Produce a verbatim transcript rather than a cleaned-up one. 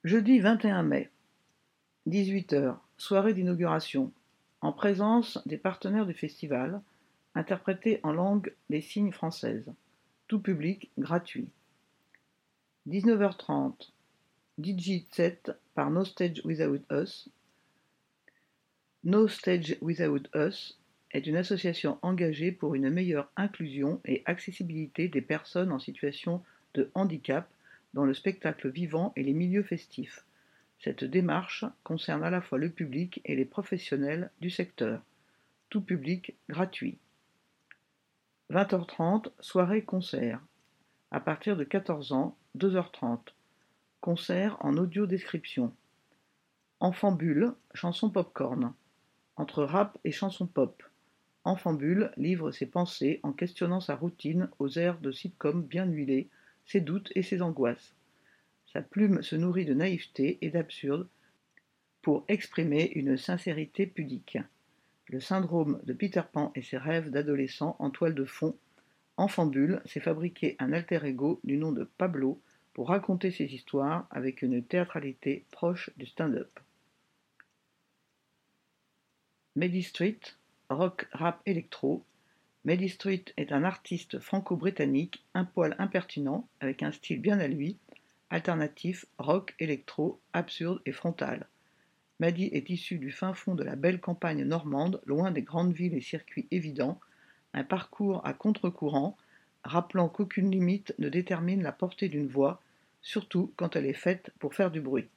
Jeudi vingt et un mai, dix-huit heures, soirée d'inauguration, en présence des partenaires du festival, interprété en langue des signes française, tout public gratuit. dix-neuf heures trente, D J set par No Stage Without Us. No Stage Without Us est une association engagée pour une meilleure inclusion et accessibilité des personnes en situation de handicap dans le spectacle vivant et les milieux festifs. Cette démarche concerne à la fois le public et les professionnels du secteur. Tout public gratuit. vingt heures trente, soirée-concert. À partir de quatorze ans, deux heures trente. Concert en audio-description. Enfant Bulle, chanson popcorn. Entre rap et chanson pop. Enfant Bulle livre ses pensées en questionnant sa routine aux airs de sitcom bien huilés, ses doutes et ses angoisses. Sa plume se nourrit de naïveté et d'absurde pour exprimer une sincérité pudique. Le syndrome de Peter Pan et ses rêves d'adolescent en toile de fond, Enfant Bulle s'est fabriqué un alter ego du nom de Pablo pour raconter ses histoires avec une théâtralité proche du stand-up. Mehdi Street, rock rap électro. Mehdi Street est un artiste franco-britannique, un poil impertinent, avec un style bien à lui, alternatif, rock, électro, absurde et frontal. Mehdi est issu du fin fond de la belle campagne normande, loin des grandes villes et circuits évidents, un parcours à contre-courant, rappelant qu'aucune limite ne détermine la portée d'une voix, surtout quand elle est faite pour faire du bruit.